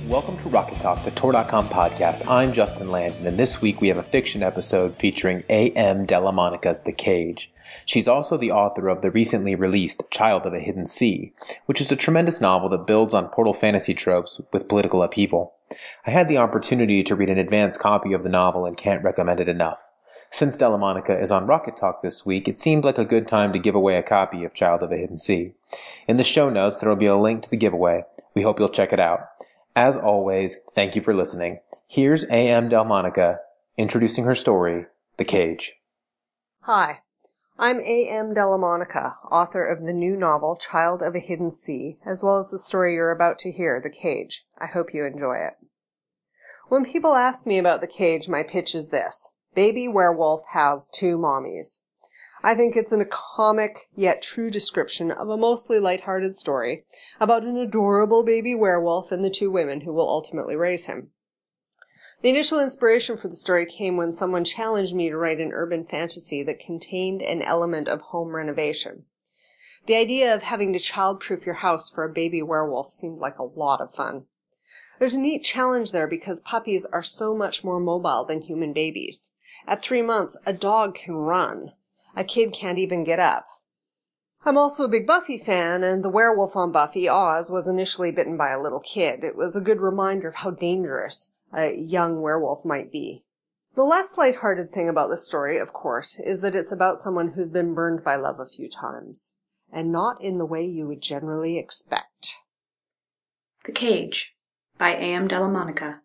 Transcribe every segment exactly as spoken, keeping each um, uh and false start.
Welcome to Rocket Talk, the Tor dot com podcast. I'm Justin Landon, and this week we have a fiction episode featuring A M Dellamonica's The Cage. She's also the author of the recently released Child of a Hidden Sea, which is a tremendous novel that builds on Portal fantasy tropes with political upheaval. I had the opportunity to read an advanced copy of the novel and can't recommend it enough. Since Dellamonica is on Rocket Talk this week, it seemed like a good time to give away a copy of Child of a Hidden Sea. In the show notes, there will be a link to the giveaway. We hope you'll check it out. As always, thank you for listening. Here's A M Delmonica introducing her story, The Cage. Hi, I'm A M Delmonica, author of the new novel Child of a Hidden Sea, as well as the story you're about to hear, The Cage. I hope you enjoy it. When people ask me about The Cage, my pitch is this. Baby werewolf has two mommies. I think it's a comic yet true description of a mostly lighthearted story about an adorable baby werewolf and the two women who will ultimately raise him. The initial inspiration for the story came when someone challenged me to write an urban fantasy that contained an element of home renovation. The idea of having to childproof your house for a baby werewolf seemed like a lot of fun. There's a neat challenge there because puppies are so much more mobile than human babies. At three months, a dog can run. A kid can't even get up. I'm also a big Buffy fan, and the werewolf on Buffy, Oz, was initially bitten by a little kid. It was a good reminder of how dangerous a young werewolf might be. The less lighthearted thing about the story, of course, is that it's about someone who's been burned by love a few times, and not in the way you would generally expect. The Cage by A M Delmonica.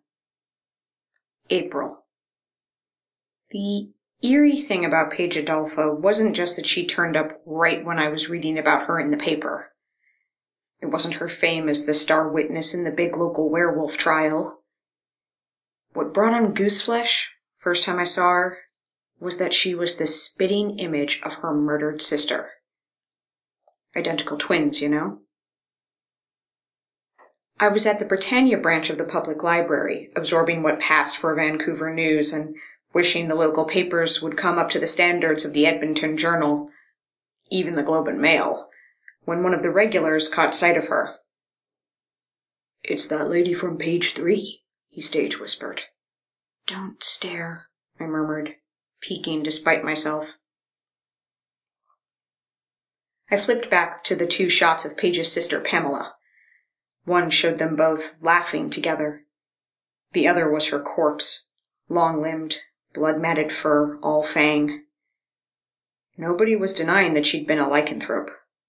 April. The eerie thing about Paige Adolfo wasn't just that she turned up right when I was reading about her in the paper. It wasn't her fame as the star witness in the big local werewolf trial. What brought on Gooseflesh, first time I saw her, was that she was the spitting image of her murdered sister. Identical twins, you know? I was at the Britannia branch of the public library, absorbing what passed for Vancouver news and wishing the local papers would come up to the standards of the Edmonton Journal, even the Globe and Mail, when one of the regulars caught sight of her. "It's that lady from page three," he stage whispered. "Don't stare," I murmured, peeking despite myself. I flipped back to the two shots of Paige's sister Pamela. One showed them both laughing together. The other was her corpse, long-limbed, blood-matted fur, all fang. Nobody was denying that she'd been a lycanthrope.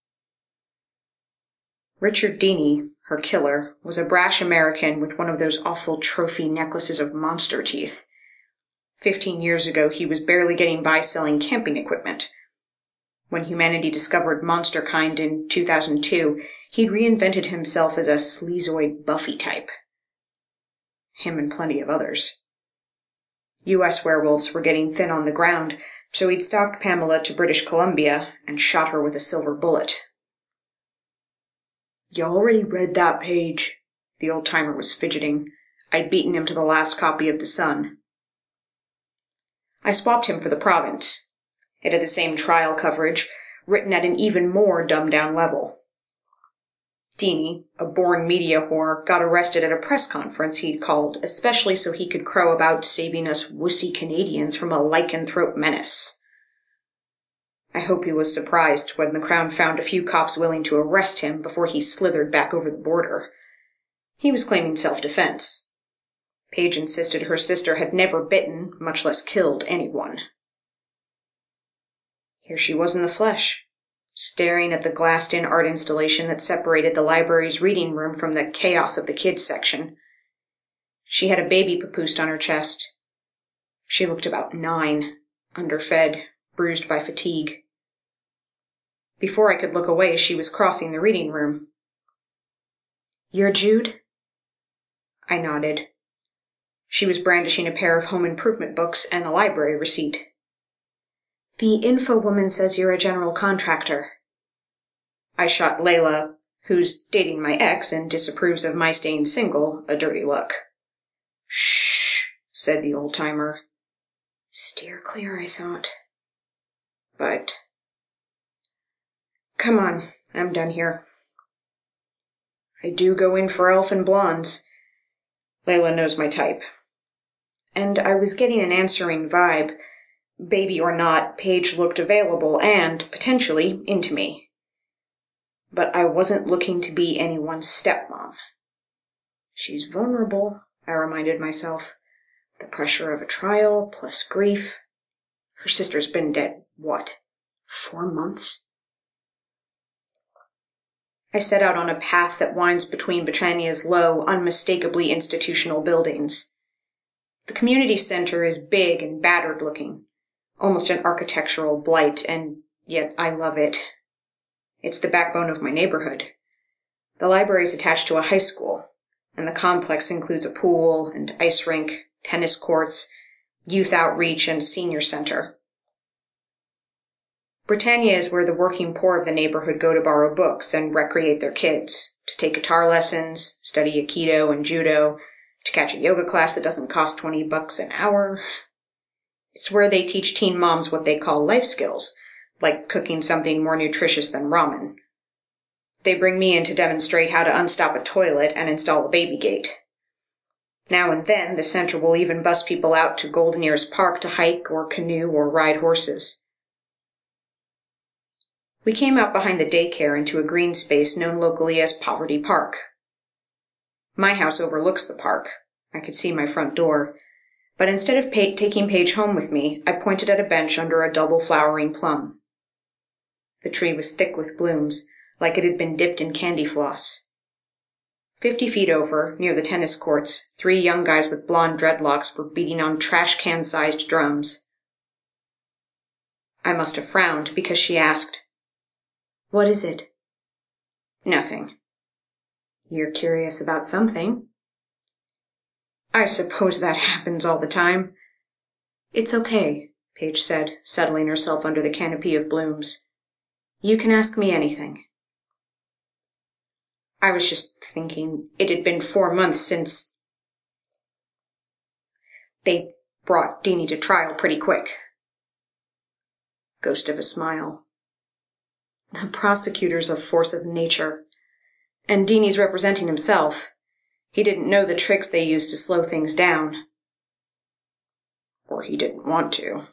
Richard Deeney, her killer, was a brash American with one of those awful trophy necklaces of monster teeth. Fifteen years ago, he was barely getting by selling camping equipment. When humanity discovered monsterkind in two thousand two, he'd reinvented himself as a sleazoid Buffy type. Him and plenty of others. U S werewolves were getting thin on the ground, so he'd stalked Pamela to British Columbia and shot her with a silver bullet. "You already read that page?" The old-timer was fidgeting. I'd beaten him to the last copy of The Sun. I swapped him for The Province. It had the same trial coverage, written at an even more dumbed-down level. Deeney, a born media whore, got arrested at a press conference he'd called, especially so he could crow about saving us wussy Canadians from a lycanthrope menace. I hope he was surprised when the Crown found a few cops willing to arrest him before he slithered back over the border. He was claiming self-defense. Paige insisted her sister had never bitten, much less killed, anyone. Here she was in the flesh, staring at the glassed-in art installation that separated the library's reading room from the chaos of the kids' section. She had a baby papoosed on her chest. She looked about nine, underfed, bruised by fatigue. Before I could look away, she was crossing the reading room. "You're Jude?" I nodded. She was brandishing a pair of home improvement books and a library receipt. "The info woman says you're a general contractor." I shot Layla, who's dating my ex and disapproves of my staying single, a dirty look. "Shh," said the old-timer. Steer clear, I thought. But... Come on, I'm done here. I do go in for elfin blondes. Layla knows my type. And I was getting an answering vibe. Baby or not, Paige looked available and, potentially, into me. But I wasn't looking to be anyone's stepmom. She's vulnerable, I reminded myself. The pressure of a trial, plus grief. Her sister's been dead, what, four months? I set out on a path that winds between Britannia's low, unmistakably institutional buildings. The community center is big and battered-looking, almost an architectural blight, and yet I love it. It's the backbone of my neighborhood. The library is attached to a high school, and the complex includes a pool and ice rink, tennis courts, youth outreach, and senior center. Britannia is where the working poor of the neighborhood go to borrow books and recreate their kids, to take guitar lessons, study Aikido and Judo, to catch a yoga class that doesn't cost twenty bucks an hour. It's where they teach teen moms what they call life skills, like cooking something more nutritious than ramen. They bring me in to demonstrate how to unstop a toilet and install a baby gate. Now and then, the center will even bus people out to Golden Ears Park to hike or canoe or ride horses. We came out behind the daycare into a green space known locally as Poverty Park. My house overlooks the park. I could see my front door. But instead of pa- taking Paige home with me, I pointed at a bench under a double-flowering plum. The tree was thick with blooms, like it had been dipped in candy floss. Fifty feet over, near the tennis courts, three young guys with blonde dreadlocks were beating on trash can-sized drums. I must have frowned because she asked, "What is it?" "Nothing." "You're curious about something." "I suppose that happens all the time." "It's okay," Paige said, settling herself under the canopy of blooms. "You can ask me anything." I was just thinking it had been four months since they brought Deanie to trial pretty quick. Ghost of a smile. The prosecutor's a force of nature. And Deanie's representing himself. He didn't know the tricks they used to slow things down. Or he didn't want to.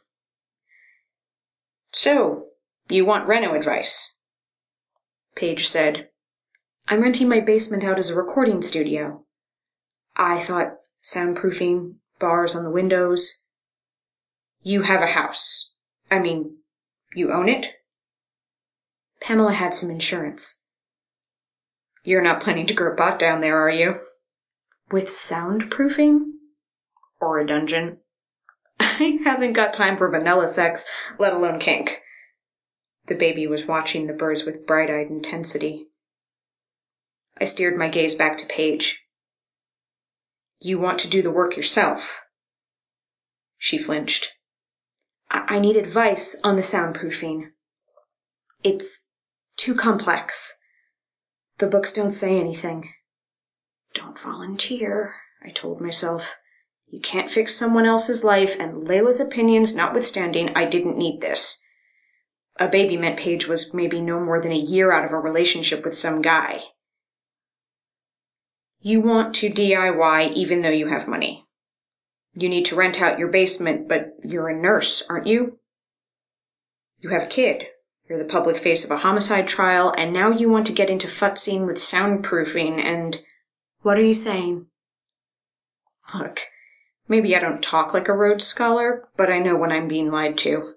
"So, you want reno advice?" Paige said, "I'm renting my basement out as a recording studio. I thought soundproofing, bars on the windows." "You have a house. I mean, you own it?" "Pamela had some insurance." "You're not planning to grow pot down there, are you?" "With soundproofing?" "Or a dungeon?" "I haven't got time for vanilla sex, let alone kink." The baby was watching the birds with bright-eyed intensity. I steered my gaze back to Paige. "You want to do the work yourself?" She flinched. I, I need advice on the soundproofing. It's too complex. The books don't say anything." "Don't volunteer," I told myself. You can't fix someone else's life, and Layla's opinions notwithstanding, I didn't need this. A baby meant Paige was maybe no more than a year out of a relationship with some guy. You want to D I Y even though you have money. You need to rent out your basement, but you're a nurse, aren't you? You have a kid. You're the public face of a homicide trial, and now you want to get into futzing with soundproofing and... What are you saying? Look, maybe I don't talk like a Rhodes Scholar, but I know when I'm being lied to.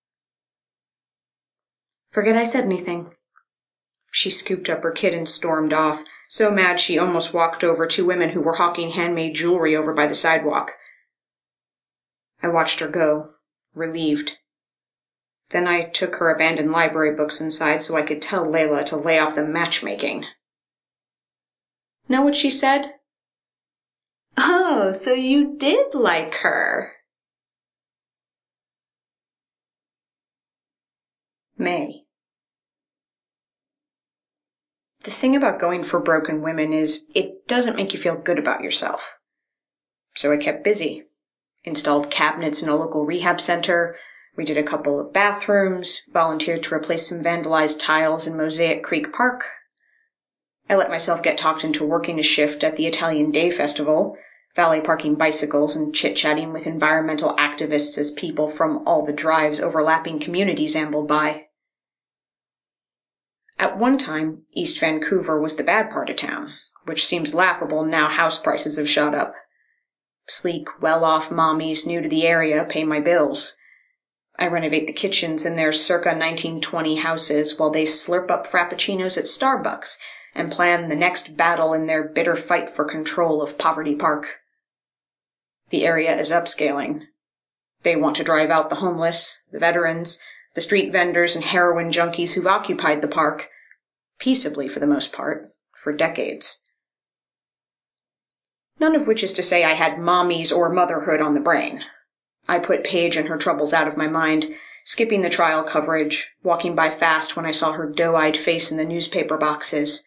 Forget I said anything. She scooped up her kid and stormed off, so mad she almost walked over two women who were hawking handmade jewelry over by the sidewalk. I watched her go, relieved. Then I took her abandoned library books inside so I could tell Layla to lay off the matchmaking. Know what she said? Oh, so you did like her. May. The thing about going for broken women is it doesn't make you feel good about yourself. So I kept busy. Installed cabinets in a local rehab center, redid a couple of bathrooms, volunteered to replace some vandalized tiles in Mosaic Creek Park. I let myself get talked into working a shift at the Italian Day Festival, valet parking bicycles and chit-chatting with environmental activists as people from all the drive's overlapping communities ambled by. At one time, East Vancouver was the bad part of town, which seems laughable now house prices have shot up. Sleek, well-off mommies new to the area pay my bills. I renovate the kitchens in their circa nineteen twenty houses while they slurp up frappuccinos at Starbucks and plan the next battle in their bitter fight for control of Poverty Park. The area is upscaling. They want to drive out the homeless, the veterans, the street vendors and heroin junkies who've occupied the park, peaceably for the most part, for decades. None of which is to say I had mommies or motherhood on the brain. I put Paige and her troubles out of my mind, skipping the trial coverage, walking by fast when I saw her doe-eyed face in the newspaper boxes.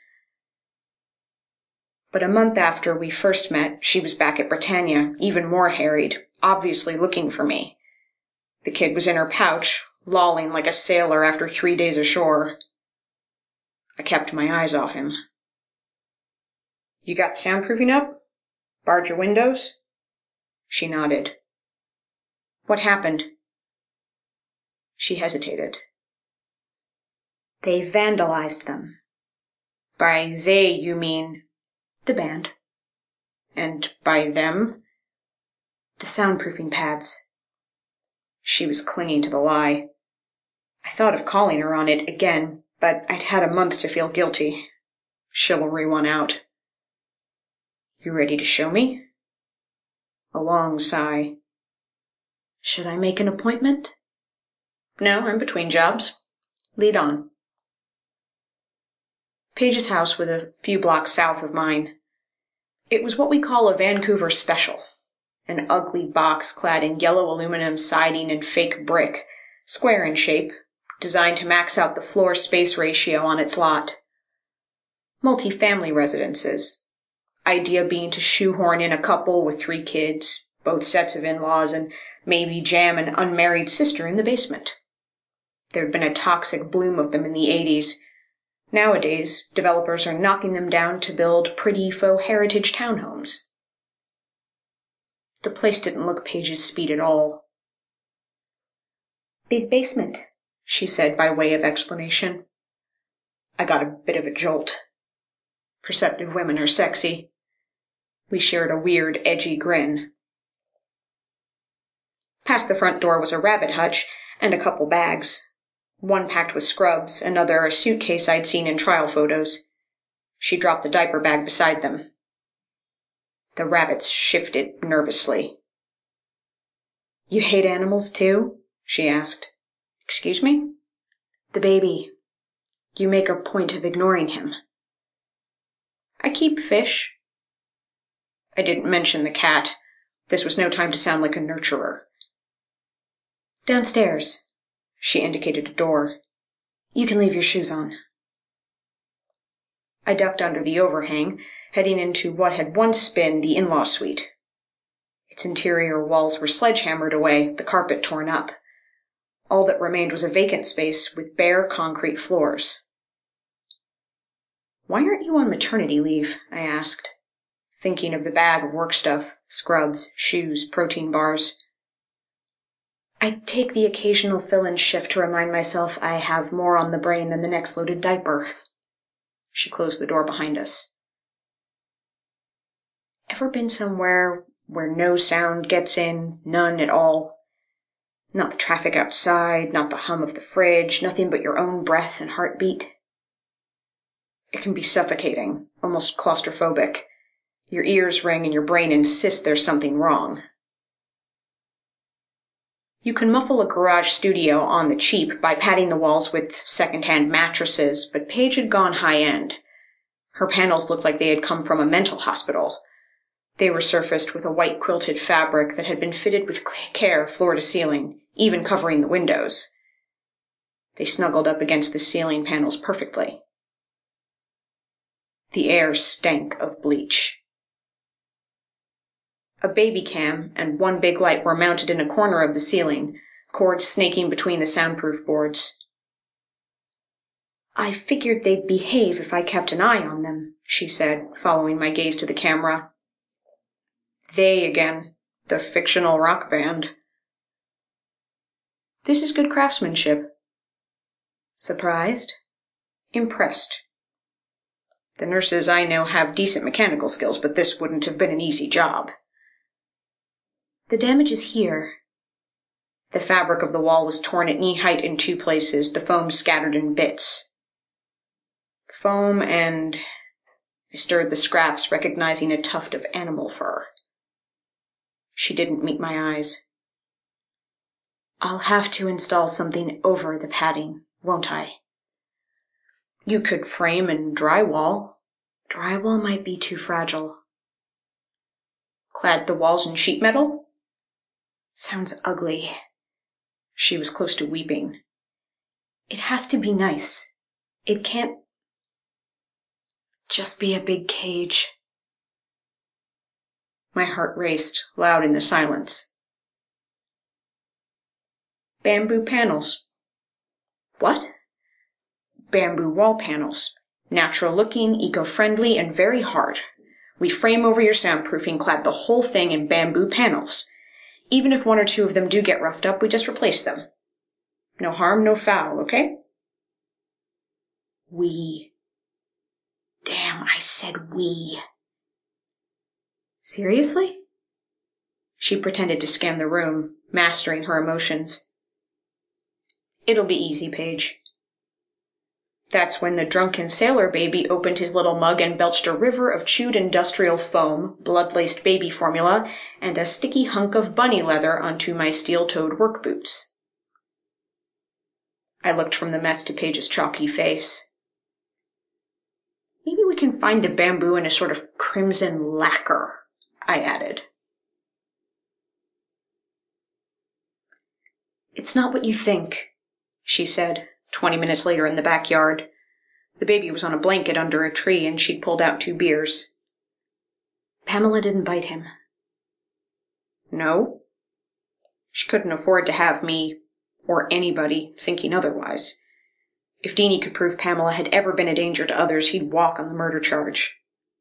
But a month after we first met, she was back at Britannia, even more harried, obviously looking for me. The kid was in her pouch, lolling like a sailor after three days ashore. I kept my eyes off him. "You got soundproofing up? Barred your windows?" She nodded. "What happened?" She hesitated. "They vandalized them." "By they, you mean?" "The band." "And by them?" "The soundproofing pads." She was clinging to the lie. I thought of calling her on it again, but I'd had a month to feel guilty. Chivalry won out. "You ready to show me?" A long sigh. "Should I make an appointment?" "No, I'm between jobs. Lead on." Paige's house was a few blocks south of mine. It was what we call a Vancouver special. An ugly box clad in yellow aluminum siding and fake brick, square in shape, designed to max out the floor space ratio on its lot. Multi-family residences. Idea being to shoehorn in a couple with three kids, both sets of in-laws, and maybe jam an unmarried sister in the basement. There'd been a toxic bloom of them in the eighties. Nowadays, developers are knocking them down to build pretty faux heritage townhomes. The place didn't look Paige's speed at all. "Big basement," she said by way of explanation. I got a bit of a jolt. Perceptive women are sexy. We shared a weird, edgy grin. Past the front door was a rabbit hutch and a couple bags. One packed with scrubs, another a suitcase I'd seen in trial photos. She dropped the diaper bag beside them. The rabbits shifted nervously. "You hate animals, too?" she asked. "Excuse me?" "The baby. You make a point of ignoring him." "I keep fish." I didn't mention the cat. This was no time to sound like a nurturer. "Downstairs." She indicated a door. "You can leave your shoes on." I ducked under the overhang, heading into what had once been the in-law suite. Its interior walls were sledgehammered away, the carpet torn up. All that remained was a vacant space with bare concrete floors. "Why aren't you on maternity leave?" I asked, thinking of the bag of work stuff, scrubs, shoes, protein bars. "I take the occasional fill-in shift to remind myself I have more on the brain than the next loaded diaper." She closed the door behind us. Ever been somewhere where no sound gets in, none at all? Not the traffic outside, not the hum of the fridge, nothing but your own breath and heartbeat? It can be suffocating, almost claustrophobic. Your ears ring and your brain insists there's something wrong. You can muffle a garage studio on the cheap by padding the walls with second-hand mattresses, but Paige had gone high-end. Her panels looked like they had come from a mental hospital. They were surfaced with a white quilted fabric that had been fitted with care floor to ceiling, even covering the windows. They snuggled up against the ceiling panels perfectly. The air stank of bleach. A baby cam and one big light were mounted in a corner of the ceiling, cords snaking between the soundproof boards. "I figured they'd behave if I kept an eye on them," she said, following my gaze to the camera. They again. The fictional rock band. This is good craftsmanship. Surprised? Impressed. The nurses I know have decent mechanical skills, but this wouldn't have been an easy job. The damage is here. The fabric of the wall was torn at knee height in two places, the foam scattered in bits. Foam and... I stirred the scraps, recognizing a tuft of animal fur. She didn't meet my eyes. I'll have to install something over the padding, won't I? You could frame and drywall. Drywall might be too fragile. Clad the walls in sheet metal? Sounds ugly. She was close to weeping. It has to be nice. It can't just be a big cage. My heart raced, loud in the silence. Bamboo panels. What? Bamboo wall panels. Natural-looking, eco-friendly, and very hard. We frame over your soundproofing, clad the whole thing in bamboo panels. Even if one or two of them do get roughed up, we just replace them. No harm, no foul, okay? We. Damn, I said we. Seriously? She pretended to scan the room, mastering her emotions. It'll be easy, Paige. That's when the drunken sailor baby opened his little mug and belched a river of chewed industrial foam, blood-laced baby formula, and a sticky hunk of bunny leather onto my steel-toed work boots. I looked from the mess to Paige's chalky face. Maybe we can find the bamboo in a sort of crimson lacquer, I added. It's not what you think, she said, twenty minutes later in the backyard. The baby was on a blanket under a tree, and she'd pulled out two beers. Pamela didn't bite him. No? She couldn't afford to have me, or anybody, thinking otherwise. If Deanie could prove Pamela had ever been a danger to others, he'd walk on the murder charge.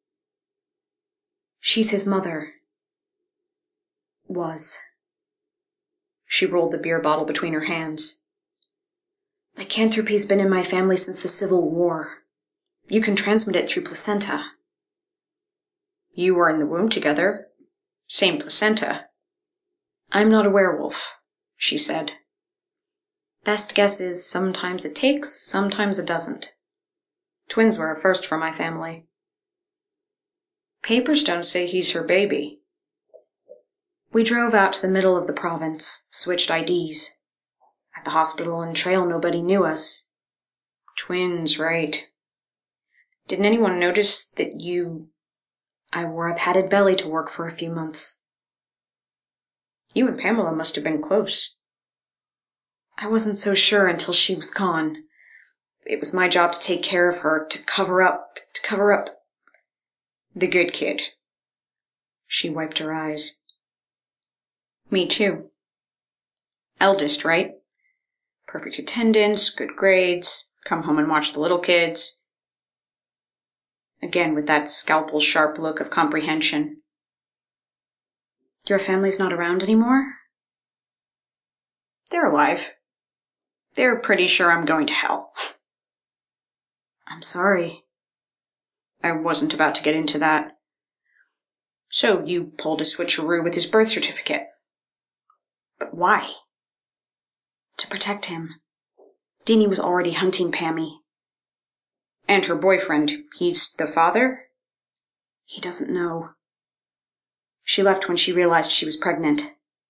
She's his mother. Was. She rolled the beer bottle between her hands. Lycanthropy's been in my family since the Civil War. You can transmit it through placenta. You were in the womb together. Same placenta. I'm not a werewolf, she said. Best guess is sometimes it takes, sometimes it doesn't. Twins were a first for my family. Papers don't say he's her baby. We drove out to the middle of the province, switched I Ds. At the hospital and trail, nobody knew us. Twins, right. Didn't anyone notice that you... I wore a padded belly to work for a few months. You and Pamela must have been close. I wasn't so sure until she was gone. It was my job to take care of her, to cover up, to cover up... The good kid. She wiped her eyes. Me too. Eldest, right? Perfect attendance, good grades, come home and watch the little kids. Again with that scalpel-sharp look of comprehension. Your family's not around anymore? They're alive. They're pretty sure I'm going to hell. I'm sorry. I wasn't about to get into that. So you pulled a switcheroo with his birth certificate. But why? To protect him. Deanie was already hunting Pammy. And her boyfriend, he's the father? He doesn't know. She left when she realized she was pregnant.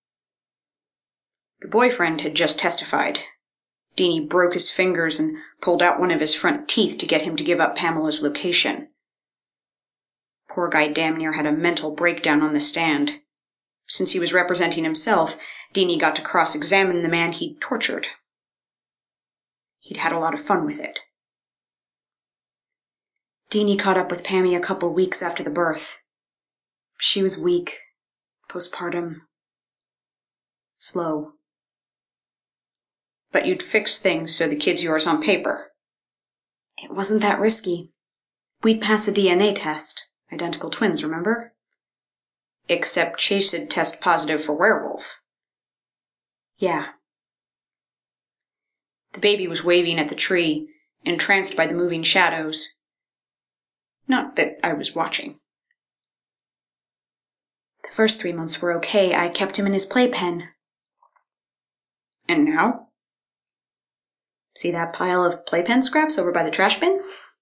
The boyfriend had just testified. Deanie broke his fingers and pulled out one of his front teeth to get him to give up Pamela's location. Poor guy damn near had a mental breakdown on the stand. Since he was representing himself, Deanie got to cross-examine the man he'd tortured. He'd had a lot of fun with it. Deanie caught up with Pammy a couple weeks after the birth. She was weak, postpartum, slow. But you'd fixed things so the kid's yours on paper. It wasn't that risky. We'd pass a D N A test. Identical twins, remember? Except Chase'd test positive for werewolf. Yeah. The baby was waving at the tree, entranced by the moving shadows. Not that I was watching. The first three months were okay. I kept him in his playpen. And now? See that pile of playpen scraps over by the trash bin?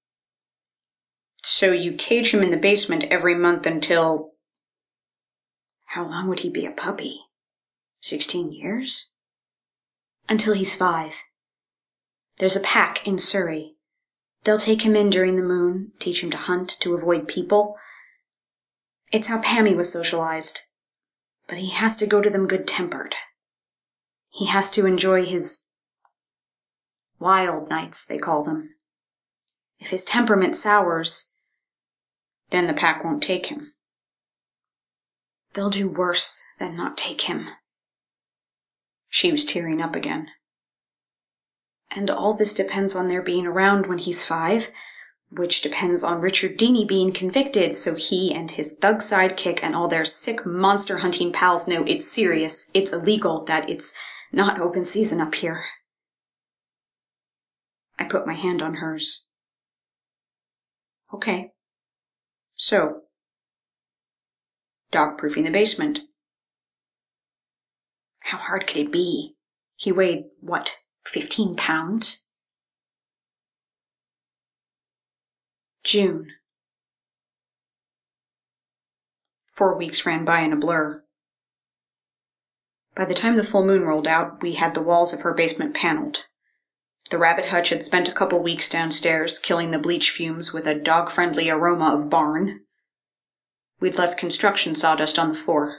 So you cage him in the basement every month until... How long would he be a puppy? Sixteen years? Until he's five. There's a pack in Surrey. They'll take him in during the moon, teach him to hunt, to avoid people. It's how Pammy was socialized. But he has to go to them good-tempered. He has to enjoy his wild nights, they call them. If his temperament sours, then the pack won't take him. They'll do worse than not take him. She was tearing up again. And all this depends on their being around when he's five, which depends on Richard Deeney being convicted, so he and his thug sidekick and all their sick monster-hunting pals know it's serious, it's illegal, that it's not open season up here. I put my hand on hers. Okay. So, dog-proofing the basement. How hard could it be? He weighed, what, fifteen pounds? June. Four weeks ran by in a blur. By the time the full moon rolled out, we had the walls of her basement paneled. The rabbit hutch had spent a couple weeks downstairs, killing the bleach fumes with a dog-friendly aroma of barn. We'd left construction sawdust on the floor.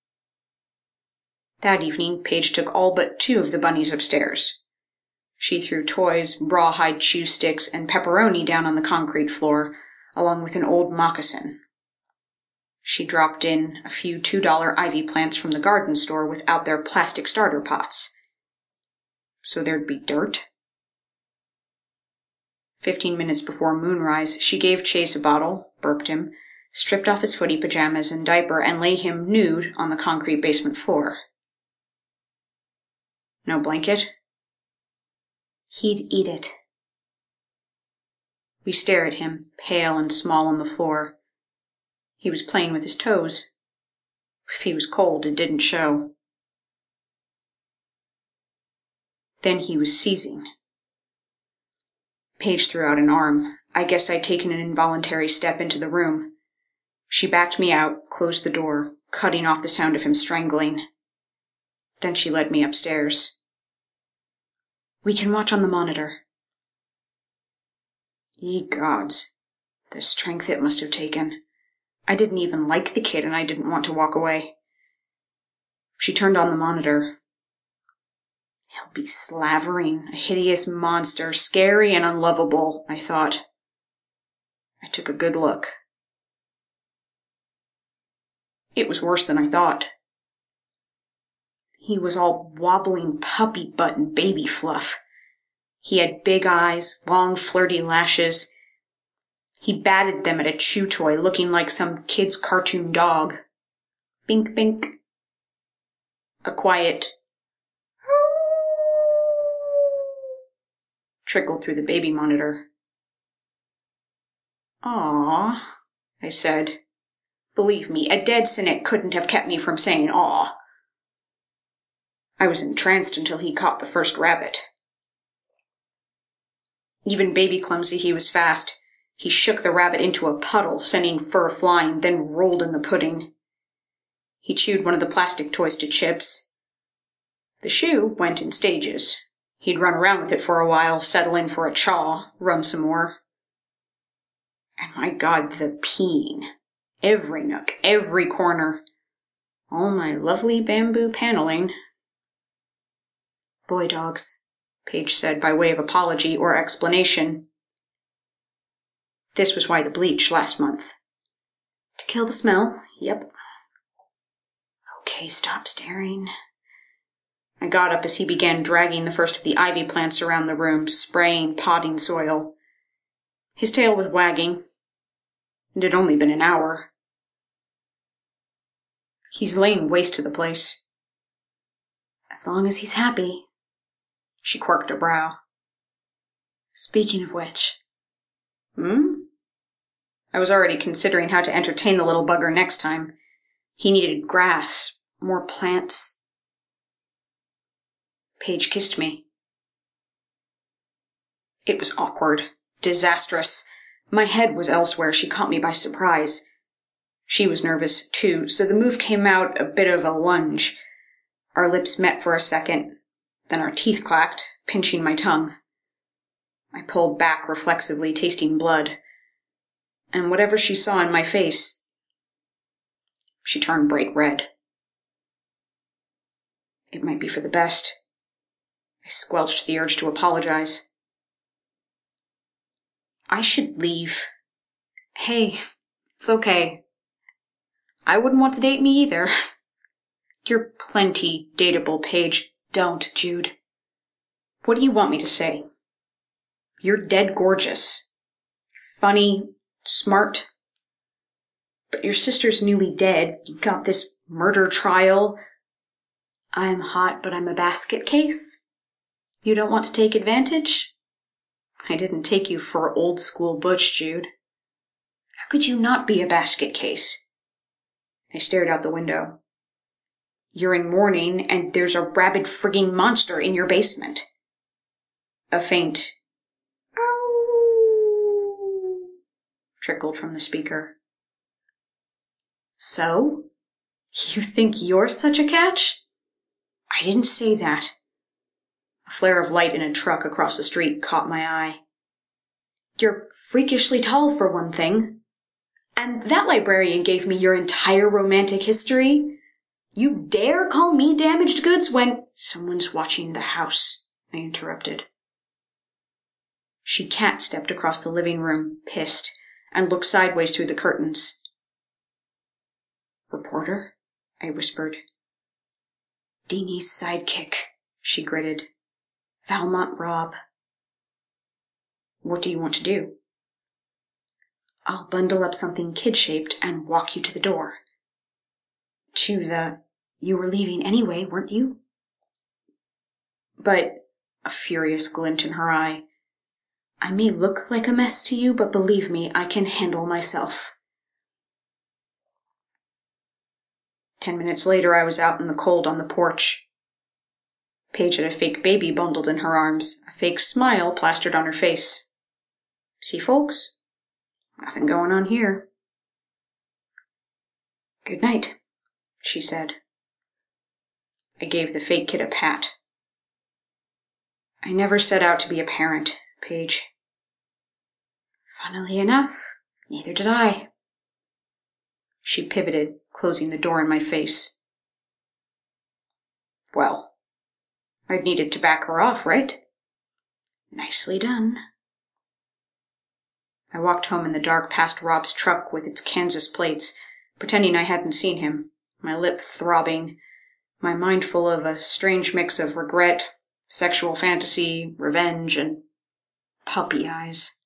That evening, Paige took all but two of the bunnies upstairs. She threw toys, rawhide chew sticks, and pepperoni down on the concrete floor, along with an old moccasin. She dropped in a few two dollar ivy plants from the garden store without their plastic starter pots. So there'd be dirt. Fifteen minutes before moonrise, she gave Chase a bottle, burped him, stripped off his footy pajamas and diaper, and lay him nude on the concrete basement floor. No blanket? He'd eat it. We stared at him, pale and small on the floor. He was playing with his toes. If he was cold, it didn't show. Then he was seizing. Paige threw out an arm. I guess I'd taken an involuntary step into the room. She backed me out, closed the door, cutting off the sound of him strangling. Then she led me upstairs. We can watch on the monitor. Ye gods, the strength it must have taken. I didn't even like the kid, and I didn't want to walk away. She turned on the monitor. He'll be slavering, a hideous monster, scary and unlovable, I thought. I took a good look. It was worse than I thought. He was all wobbling puppy butt and baby fluff. He had big eyes, long flirty lashes. He batted them at a chew toy, looking like some kid's cartoon dog. Bink, bink. A quiet trickled through the baby monitor. Aw, I said. Believe me, a dead cynic couldn't have kept me from saying aw. I was entranced until he caught the first rabbit. Even baby clumsy, he was fast. He shook the rabbit into a puddle, sending fur flying, then rolled in the pudding. He chewed one of the plastic toys to chips. The shoe went in stages. He'd run around with it for a while, settle in for a chaw, run some more. And my God, the peeing. Every nook, every corner. All my lovely bamboo paneling. Boy dogs, Paige said by way of apology or explanation. This was why the bleach last month. To kill the smell, yep. Okay, stop staring. I got up as he began dragging the first of the ivy plants around the room, spraying, potting soil. His tail was wagging. It had only been an hour. He's laying waste to the place. As long as he's happy. She quirked a brow. Speaking of which. Hmm? I was already considering how to entertain the little bugger next time. He needed grass, more plants. Paige kissed me. It was awkward, disastrous. My head was elsewhere. She caught me by surprise. She was nervous, too, so the move came out a bit of a lunge. Our lips met for a second, then our teeth clacked, pinching my tongue. I pulled back reflexively, tasting blood. And whatever she saw in my face, she turned bright red. It might be for the best. I squelched the urge to apologize. I should leave. Hey, it's okay. I wouldn't want to date me either. You're plenty dateable, Paige. Don't, Jude. What do you want me to say? You're dead gorgeous. Funny, smart. But your sister's newly dead. You got this murder trial. I'm hot, but I'm a basket case? You don't want to take advantage? I didn't take you for old school butch, Jude. How could you not be a basket case? I stared out the window. You're in mourning, and there's a rabid frigging monster in your basement. A faint "ow" trickled from the speaker. So? You think you're such a catch? I didn't say that. A flare of light in a truck across the street caught my eye. You're freakishly tall, for one thing. And that librarian gave me your entire romantic history. You dare call me damaged goods when— Someone's watching the house, I interrupted. She cat-stepped across the living room, pissed, and looked sideways through the curtains. Reporter? I whispered. Deanie's sidekick, she gritted. Valmont Robb. What do you want to do? I'll bundle up something kid-shaped and walk you to the door. To the... You were leaving anyway, weren't you? But... A furious glint in her eye. I may look like a mess to you, but believe me, I can handle myself. Ten minutes later, I was out in the cold on the porch. Paige had a fake baby bundled in her arms, a fake smile plastered on her face. See, folks? Nothing going on here. Good night, she said. I gave the fake kid a pat. I never set out to be a parent, Paige. Funnily enough, neither did I. She pivoted, closing the door in my face. Well, I'd needed to back her off, right? Nicely done. I walked home in the dark past Rob's truck with its Kansas plates, pretending I hadn't seen him, my lip throbbing, my mind full of a strange mix of regret, sexual fantasy, revenge, and puppy eyes.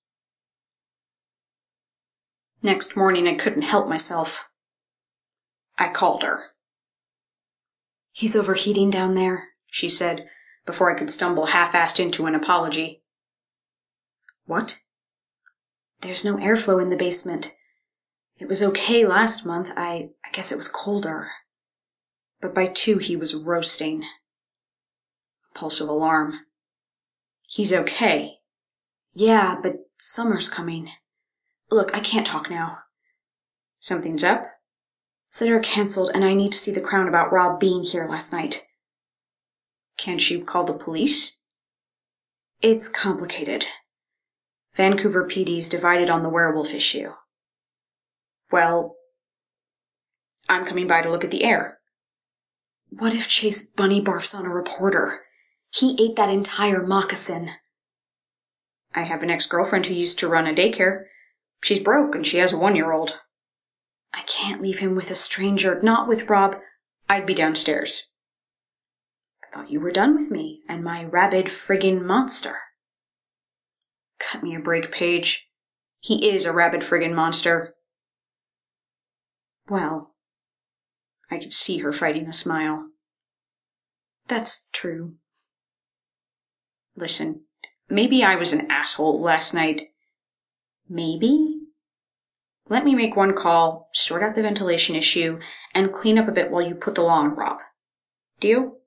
Next morning, I couldn't help myself. I called her. He's overheating down there, she said, before I could stumble half-assed into an apology. What? There's no airflow in the basement. It was okay last month. I, I guess it was colder. But by two, he was roasting. A pulse of alarm. He's okay. Yeah, but summer's coming. Look, I can't talk now. Something's up? Sitter cancelled, and I need to see the Crown about Rob being here last night. Can't you call the police? It's complicated. Vancouver P D's divided on the werewolf issue. Well, I'm coming by to look at the air. What if Chase bunny barfs on a reporter? He ate that entire moccasin. I have an ex-girlfriend who used to run a daycare. She's broke and she has a one-year-old. I can't leave him with a stranger, not with Rob. I'd be downstairs. I thought you were done with me and my rabid friggin' monster. Cut me a break, Paige. He is a rabid friggin' monster. Well, I could see her fighting a smile. That's true. Listen, maybe I was an asshole last night. Maybe? Let me make one call, sort out the ventilation issue, and clean up a bit while you put the law on Rob. Deal?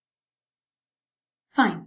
Fine.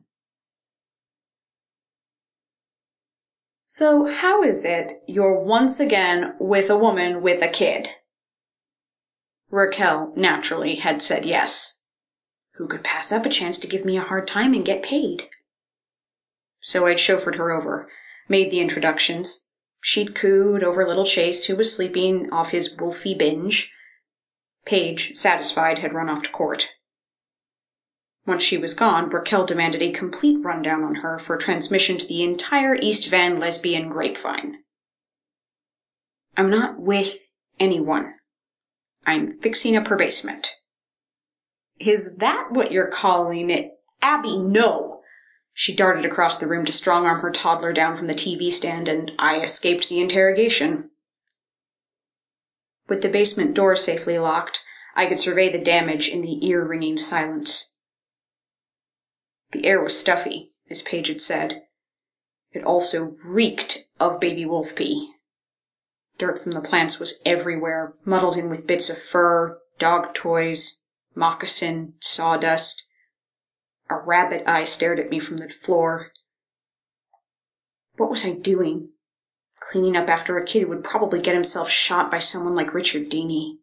So how is it you're once again with a woman with a kid? Raquel, naturally, had said yes. Who could pass up a chance to give me a hard time and get paid? So I'd chauffeured her over, made the introductions. She'd cooed over little Chase, who was sleeping off his wolfy binge. Paige, satisfied, had run off to court. Once she was gone, Raquel demanded a complete rundown on her for transmission to the entire East Van lesbian grapevine. I'm not with anyone. I'm fixing up her basement. Is that what you're calling it? Abby, no! She darted across the room to strong-arm her toddler down from the T V stand, and I escaped the interrogation. With the basement door safely locked, I could survey the damage in the ear-ringing silence. The air was stuffy, as Paige had said. It also reeked of baby wolf pee. Dirt from the plants was everywhere, muddled in with bits of fur, dog toys, moccasin, sawdust. A rabbit eye stared at me from the floor. What was I doing? Cleaning up after a kid who would probably get himself shot by someone like Richard Deeney.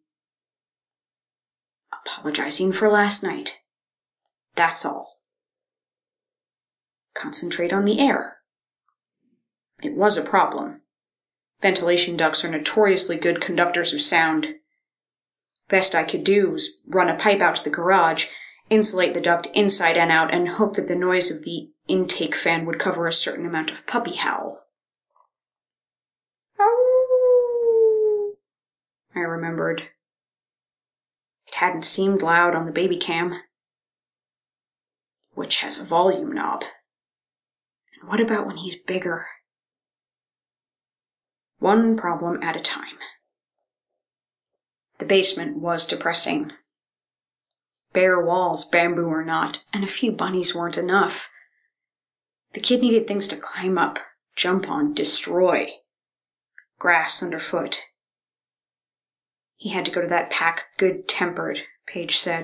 Apologizing for last night. That's all. Concentrate on the air. It was a problem. Ventilation ducts are notoriously good conductors of sound. Best I could do was run a pipe out to the garage, insulate the duct inside and out, and hope that the noise of the intake fan would cover a certain amount of puppy howl. I remembered. It hadn't seemed loud on the baby cam, which has a volume knob. And what about when he's bigger? One problem at a time. The basement was depressing. Bare walls, bamboo or not, and a few bunnies weren't enough. The kid needed things to climb up, jump on, destroy. Grass underfoot. He had to go to that pack good-tempered, Paige said.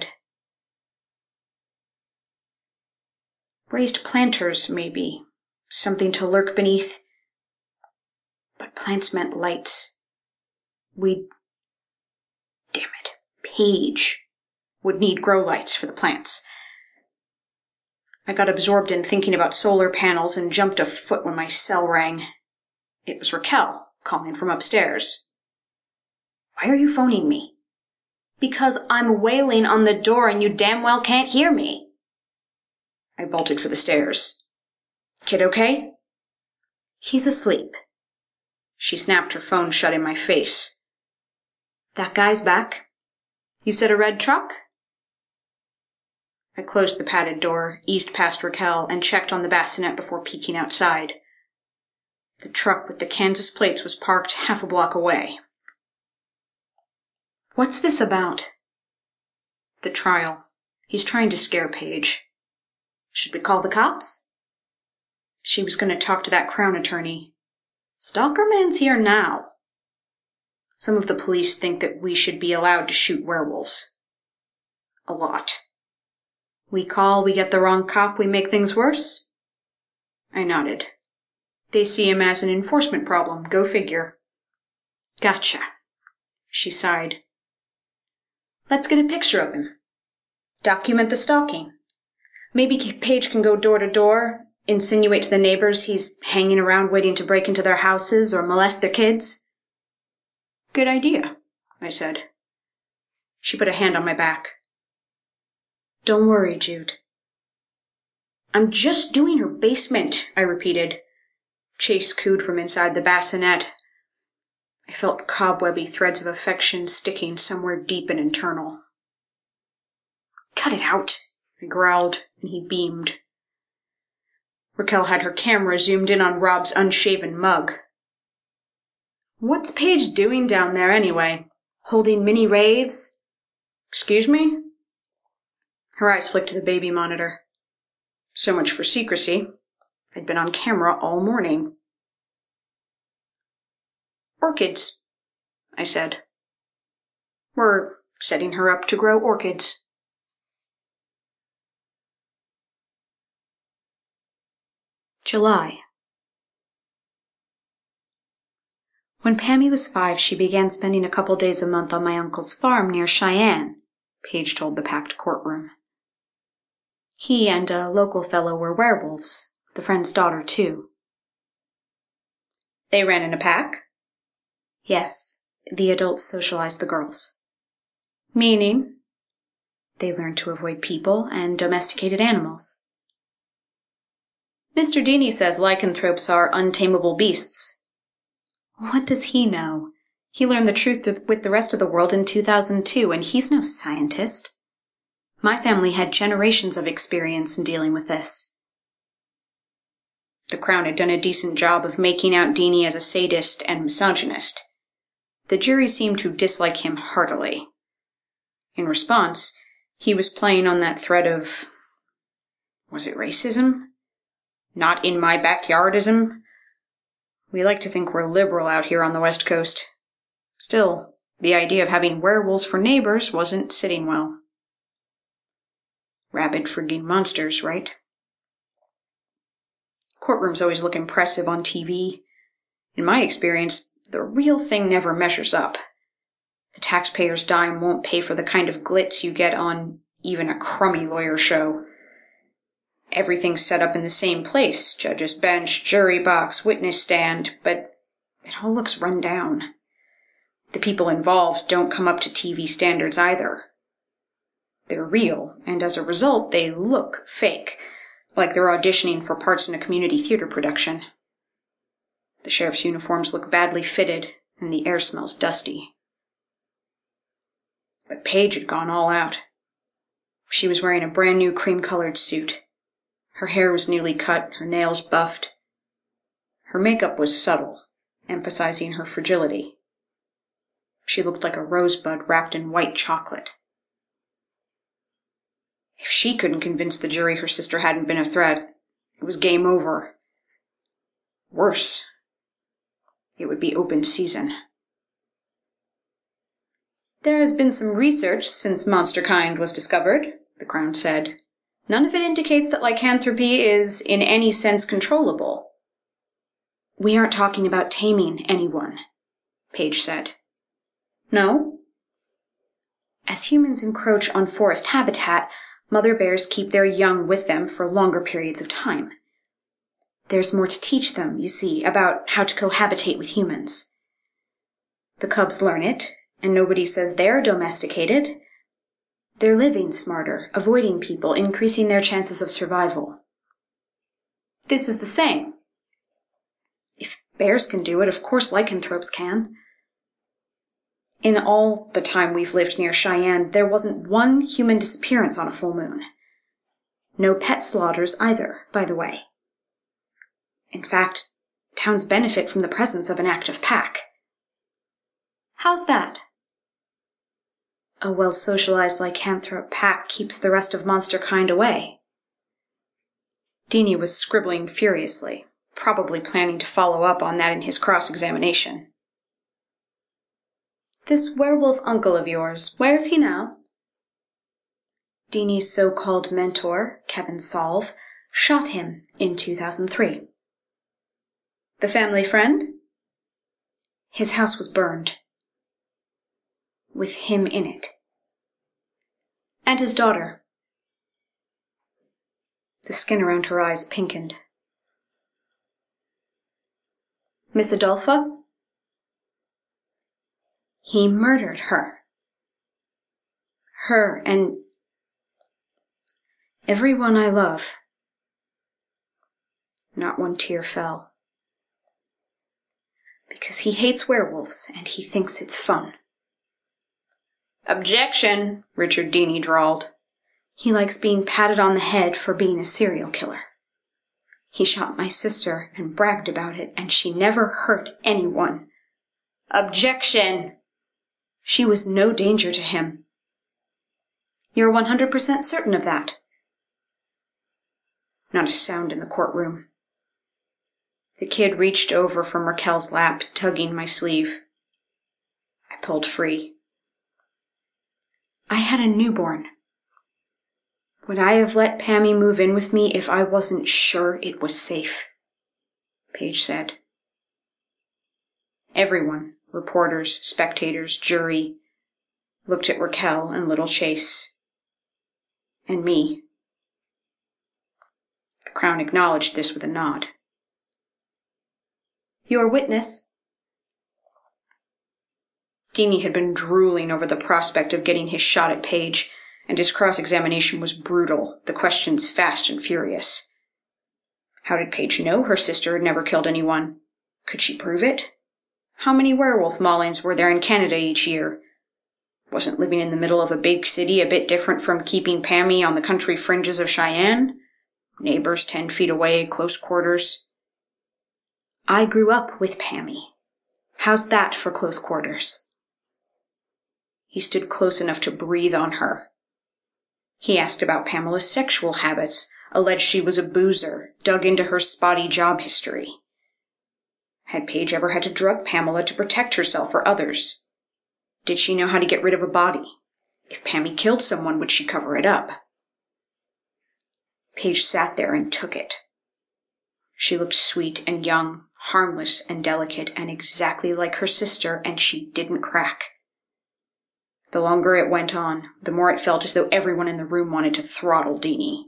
Raised planters, maybe. Something to lurk beneath. But plants meant lights. We'd... Damn it. Paige would need grow lights for the plants. I got absorbed in thinking about solar panels and jumped a foot when my cell rang. It was Raquel, calling from upstairs. Why are you phoning me? Because I'm wailing on the door and you damn well can't hear me. I bolted for the stairs. Kid okay? He's asleep. She snapped her phone shut in my face. That guy's back? You said a red truck? I closed the padded door, eased past Raquel, and checked on the bassinet before peeking outside. The truck with the Kansas plates was parked half a block away. What's this about? The trial. He's trying to scare Paige. Should we call the cops? She was going to talk to that Crown attorney. Stalker Man's here now. Some of the police think that we should be allowed to shoot werewolves. A lot. We call, we get the wrong cop, we make things worse? I nodded. They see him as an enforcement problem. Go figure. Gotcha. She sighed. Let's get a picture of him. Document the stalking. Maybe Paige can go door to door, insinuate to the neighbors he's hanging around waiting to break into their houses or molest their kids. Good idea, I said. She put a hand on my back. Don't worry, Jude. I'm just doing her basement, I repeated. Chase cooed from inside the bassinet. I felt cobwebby threads of affection sticking somewhere deep and internal. Cut it out, I growled, and he beamed. Raquel had her camera zoomed in on Rob's unshaven mug. What's Paige doing down there anyway? Holding mini raves? Excuse me? Her eyes flicked to the baby monitor. So much for secrecy. I'd been on camera all morning. Orchids, I said. We're setting her up to grow orchids. July. When Pammy was five, she began spending a couple days a month on my uncle's farm near Cheyenne, Paige told the packed courtroom. He and a local fellow were werewolves, the friend's daughter, too. They ran in a pack? Yes, the adults socialized the girls. Meaning? They learned to avoid people and domesticated animals. Mister Deeney says lycanthropes are untamable beasts. What does he know? He learned the truth with the rest of the world in two thousand two, and he's no scientist. My family had generations of experience in dealing with this. The Crown had done a decent job of making out Deeney as a sadist and misogynist. The jury seemed to dislike him heartily. In response, he was playing on that thread of... was it racism? Not in my backyardism? We like to think we're liberal out here on the West Coast. Still, the idea of having werewolves for neighbors wasn't sitting well. Rabid frigging monsters, right? Courtrooms always look impressive on T V. In my experience, the real thing never measures up. The taxpayer's dime won't pay for the kind of glitz you get on even a crummy lawyer show. Everything's set up in the same place, judge's bench, jury box, witness stand, but it all looks run down. The people involved don't come up to T V standards either. They're real, and as a result, they look fake, like they're auditioning for parts in a community theater production. The sheriff's uniforms look badly fitted, and the air smells dusty. But Paige had gone all out. She was wearing a brand new cream-colored suit. Her hair was newly cut, her nails buffed. Her makeup was subtle, emphasizing her fragility. She looked like a rosebud wrapped in white chocolate. If she couldn't convince the jury her sister hadn't been a threat, it was game over. Worse, it would be open season. There has been some research since Monsterkind was discovered, the Crown said. None of it indicates that lycanthropy is in any sense controllable. We aren't talking about taming anyone, Paige said. No? As humans encroach on forest habitat, mother bears keep their young with them for longer periods of time. There's more to teach them, you see, about how to cohabitate with humans. The cubs learn it, and nobody says they're domesticated. They're living smarter, avoiding people, increasing their chances of survival. This is the same. If bears can do it, of course lycanthropes can. In all the time we've lived near Cheyenne, there wasn't one human disappearance on a full moon. No pet slaughters either, by the way. In fact, towns benefit from the presence of an active pack. How's that? A well-socialized lycanthrop pack keeps the rest of monsterkind away. Deeney was scribbling furiously, probably planning to follow up on that in his cross-examination. This werewolf uncle of yours, where's he now? Deeney's so-called mentor, Kevin Solve, shot him in two thousand three. The family friend? His house was burned. With him in it. And his daughter. The skin around her eyes pinkened. Miss Adolpha? He murdered her. Her and everyone I love. Not one tear fell. Because he hates werewolves and he thinks it's fun. Objection, Richard Deeney drawled. He likes being patted on the head for being a serial killer. He shot my sister and bragged about it, and she never hurt anyone. Objection! She was no danger to him. You're one hundred percent certain of that? Not a sound in the courtroom. The kid reached over from Raquel's lap, tugging my sleeve. I pulled free. I had a newborn. Would I have let Pammy move in with me if I wasn't sure it was safe? Paige said. Everyone, reporters, spectators, jury, looked at Raquel and little Chase. And me. The Crown acknowledged this with a nod. Your witness. Deanie had been drooling over the prospect of getting his shot at Paige, and his cross-examination was brutal, the questions fast and furious. How did Paige know her sister had never killed anyone? Could she prove it? How many werewolf maulings were there in Canada each year? Wasn't living in the middle of a big city a bit different from keeping Pammy on the country fringes of Cheyenne? Neighbors ten feet away, close quarters. I grew up with Pammy. How's that for close quarters? He stood close enough to breathe on her. He asked about Pamela's sexual habits, alleged she was a boozer, dug into her spotty job history. Had Paige ever had to drug Pamela to protect herself or others? Did she know how to get rid of a body? If Pammy killed someone, would she cover it up? Paige sat there and took it. She looked sweet and young, harmless and delicate, and exactly like her sister, and she didn't crack. The longer it went on, the more it felt as though everyone in the room wanted to throttle Deanie.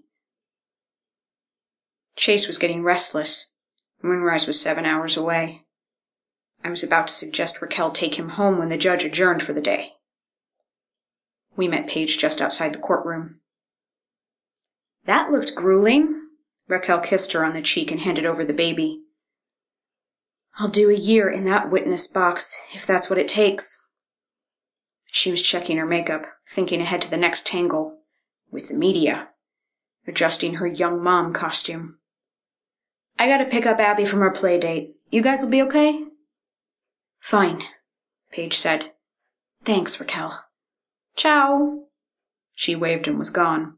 Chase was getting restless. Moonrise was seven hours away. I was about to suggest Raquel take him home when the judge adjourned for the day. We met Paige just outside the courtroom. That looked grueling. Raquel kissed her on the cheek and handed over the baby. I'll do a year in that witness box, if that's what it takes. She was checking her makeup, thinking ahead to the next tangle, with the media, adjusting her young mom costume. I gotta pick up Abby from her play date. You guys will be okay? Fine, Paige said. Thanks, Raquel. Ciao. She waved and was gone.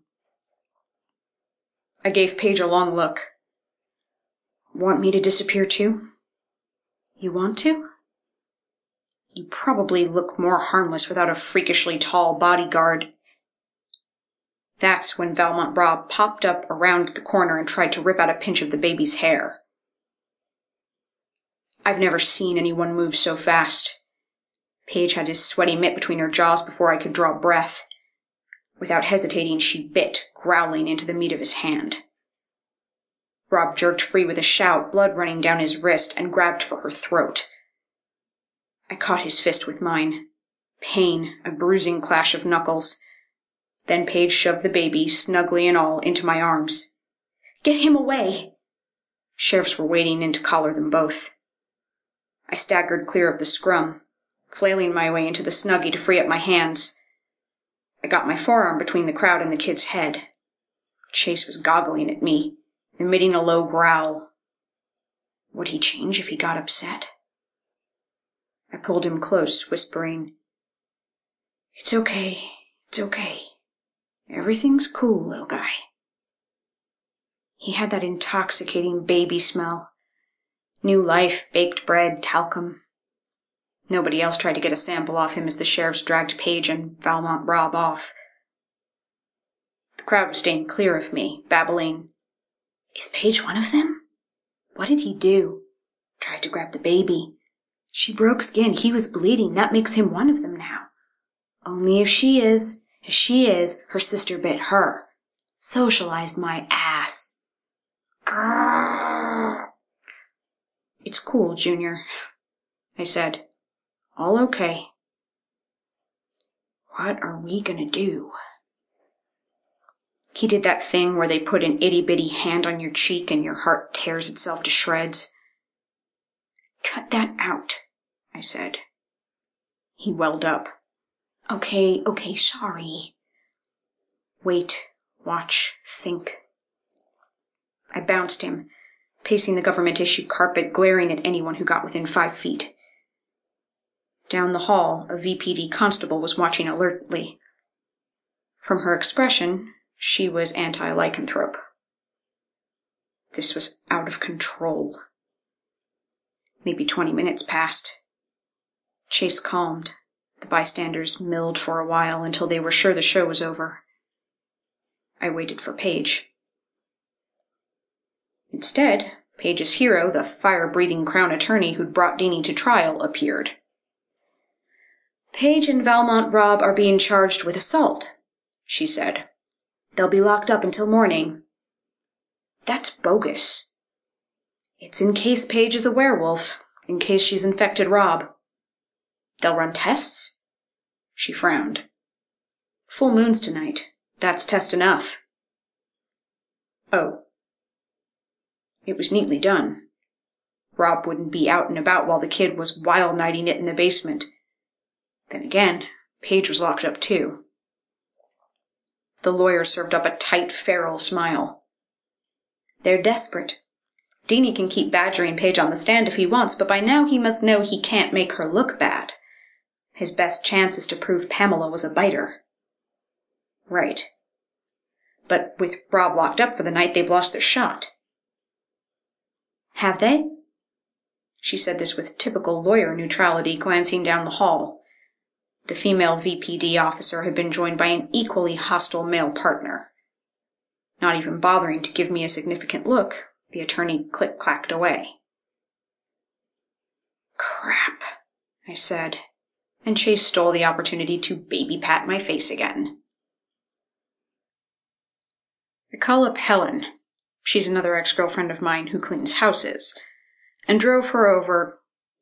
I gave Paige a long look. Want me to disappear too? You want to? You probably look more harmless without a freakishly tall bodyguard. That's when Valmont Bra popped up around the corner and tried to rip out a pinch of the baby's hair. I've never seen anyone move so fast. Paige had his sweaty mitt between her jaws before I could draw breath. Without hesitating, she bit, growling into the meat of his hand. Rob jerked free with a shout, blood running down his wrist, and grabbed for her throat. I caught his fist with mine. Pain, a bruising clash of knuckles. Then Paige shoved the baby, snugly and all, into my arms. Get him away! Sheriffs were wading in to collar them both. I staggered clear of the scrum, flailing my way into the snuggie to free up my hands. I got my forearm between the crowd and the kid's head. Chase was goggling at me, emitting a low growl. Would he change if he got upset? I pulled him close, whispering, It's okay, it's okay. Everything's cool, little guy. He had that intoxicating baby smell. New life, baked bread, talcum. Nobody else tried to get a sample off him as the sheriffs dragged Paige and Valmont Rob off. The crowd was staying clear of me, babbling, Is Paige one of them? What did he do? Tried to grab the baby. She broke skin. He was bleeding. That makes him one of them now. Only if she is, if she is, her sister bit her. Socialized my ass. Grrr. It's cool, Junior, I said. All okay. What are we gonna do? He did that thing where they put an itty-bitty hand on your cheek and your heart tears itself to shreds. Cut that out, I said. He welled up. Okay, okay, sorry. Wait, watch, think. I bounced him, pacing the government-issued carpet, glaring at anyone who got within five feet. Down the hall, a V P D constable was watching alertly. From her expression, she was anti-lycanthrope. This was out of control. Maybe twenty minutes passed. Chase calmed. The bystanders milled for a while until they were sure the show was over. I waited for Paige. Instead, Paige's hero, the fire-breathing Crown attorney who'd brought Deanie to trial, appeared. "Paige and Valmont Robb are being charged with assault," she said. "They'll be locked up until morning." That's bogus. It's in case Paige is a werewolf, in case she's infected Robb. They'll run tests? She frowned. Full moon's tonight. That's test enough. Oh. It was neatly done. Robb wouldn't be out and about while the kid was wild-nighting it in the basement. Then again, Paige was locked up too. The lawyer served up a tight, feral smile. They're desperate. Deanie can keep badgering Paige on the stand if he wants, but by now he must know he can't make her look bad. His best chance is to prove Pamela was a biter. Right. But with Robb locked up for the night, they've lost their shot. Have they? She said this with typical lawyer neutrality, glancing down the hall. The female V P D officer had been joined by an equally hostile male partner. Not even bothering to give me a significant look, the attorney click-clacked away. Crap, I said, and Chase stole the opportunity to baby-pat my face again. I call up Helen. She's another ex-girlfriend of mine who cleans houses, and drove her over...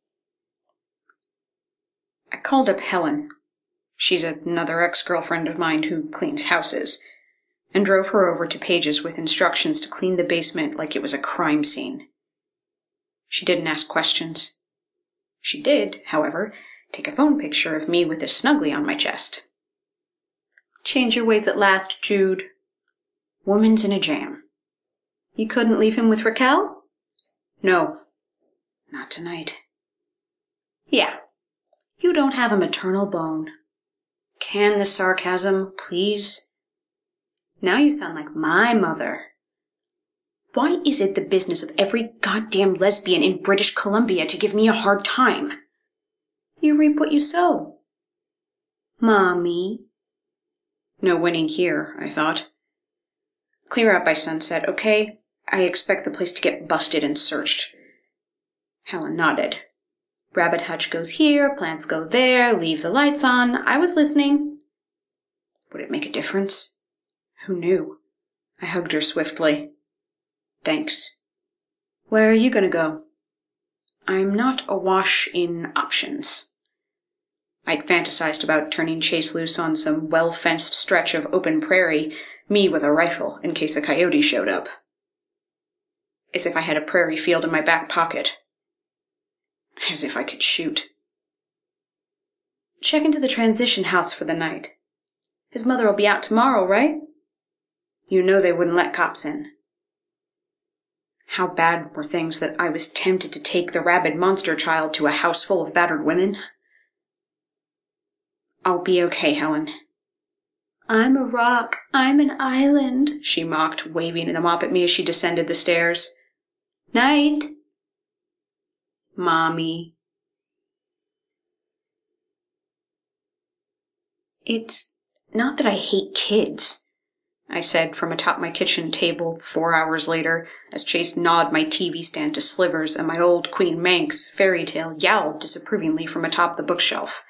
I called up Helen. She's another ex-girlfriend of mine who cleans houses, and drove her over to Paige's with instructions to clean the basement like it was a crime scene. She didn't ask questions. She did, however, take a phone picture of me with a snuggly on my chest. Change your ways at last, Jude. Woman's in a jam. You couldn't leave him with Raquel? No. Not tonight. Yeah. You don't have a maternal bone. Can the sarcasm, please? Now you sound like my mother. Why is it the business of every goddamn lesbian in British Columbia to give me a hard time? You reap what you sow. Mommy. No winning here, I thought. Clear out by sunset, okay? I expect the place to get busted and searched. Helen nodded. Rabbit hutch goes here, plants go there, leave the lights on. I was listening. Would it make a difference? Who knew? I hugged her swiftly. Thanks. Where are you going to go? I'm not awash in options. I'd fantasized about turning Chase loose on some well-fenced stretch of open prairie, me with a rifle in case a coyote showed up. As if I had a prairie field in my back pocket. As if I could shoot. Check into the transition house for the night. His mother will be out tomorrow, right? You know they wouldn't let cops in. How bad were things that I was tempted to take the rabid monster child to a house full of battered women? I'll be okay, Helen. I'm a rock. I'm an island, she mocked, waving the mop at me as she descended the stairs. Night. Mommy. It's not that I hate kids, I said from atop my kitchen table four hours later, as Chase gnawed my T V stand to slivers and my old Queen Manx fairy tale yowled disapprovingly from atop the bookshelf.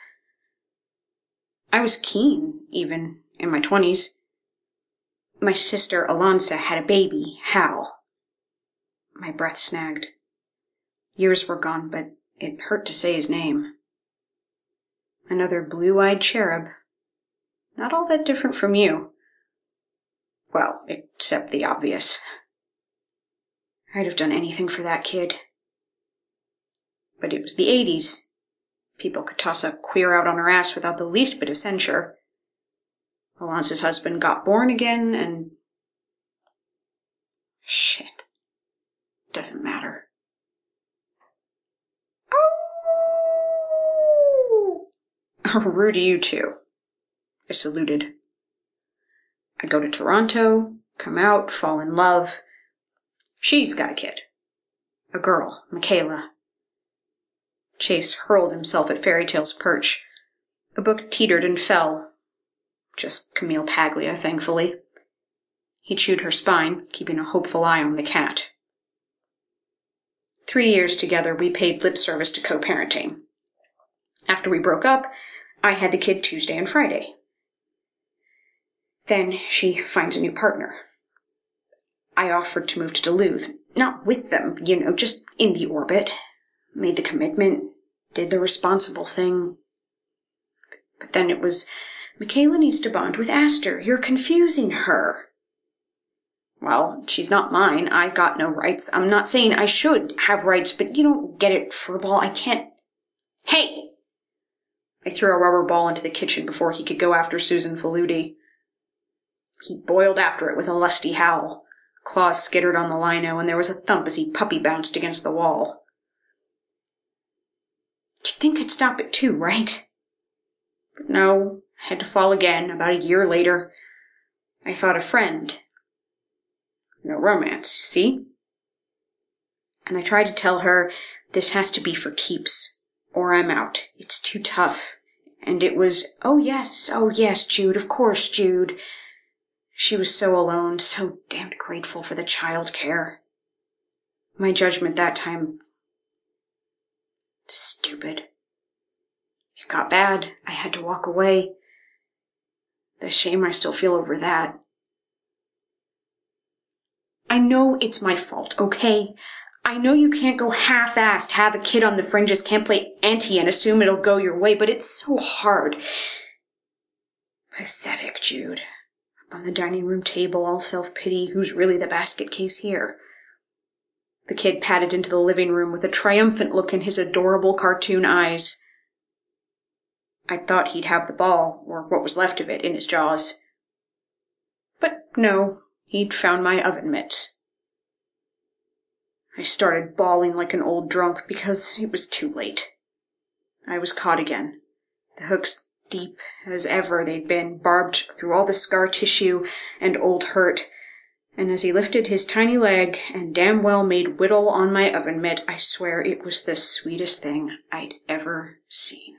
I was keen, even, in my twenties. My sister Alonsa had a baby, Hal. My breath snagged. Years were gone, but it hurt to say his name. Another blue-eyed cherub. Not all that different from you. Well, except the obvious. I'd have done anything for that kid. But it was the eighties. People could toss a queer out on her ass without the least bit of censure. Alonsa's husband got born again, and... Shit. Doesn't matter. Oh! Rude to you, too. I saluted. I'd go to Toronto, come out, fall in love. She's got a kid. A girl, Michaela. Chase hurled himself at Fairy Tale's perch. The book teetered and fell. Just Camille Paglia, thankfully. He chewed her spine, keeping a hopeful eye on the cat. Three years together, we paid lip service to co-parenting. After we broke up, I had the kid Tuesday and Friday. Then she finds a new partner. I offered to move to Duluth, not with them, you know, just in the orbit. Made the commitment, did the responsible thing. But then it was, Michaela needs to bond with Aster. You're confusing her. Well, she's not mine. I got no rights. I'm not saying I should have rights, but you don't get it, furball. I can't. Hey! I threw a rubber ball into the kitchen before he could go after Susan Faludi. He boiled after it with a lusty howl. Claws skittered on the lino, and there was a thump as he puppy bounced against the wall. You'd think I'd stop it too, right? But no, I had to fall again about a year later. I thought a friend. No romance, see? And I tried to tell her, this has to be for keeps, or I'm out. It's too tough. And it was, oh yes, oh yes, Jude, of course, Jude. She was so alone, so damned grateful for the child care. My judgment that time... stupid. It got bad. I had to walk away. The shame I still feel over that. I know it's my fault, okay? I know you can't go half-assed, have a kid on the fringes, can't play auntie and assume it'll go your way, but it's so hard. Pathetic, Jude. Up on the dining room table, all self-pity, who's really the basket case here? The kid padded into the living room with a triumphant look in his adorable cartoon eyes. I thought he'd have the ball, or what was left of it, in his jaws. But no. He'd found my oven mitts. I started bawling like an old drunk because it was too late. I was caught again. The hooks deep as ever they'd been, barbed through all the scar tissue and old hurt, and as he lifted his tiny leg and damn well made whittle on my oven mitt, I swear it was the sweetest thing I'd ever seen.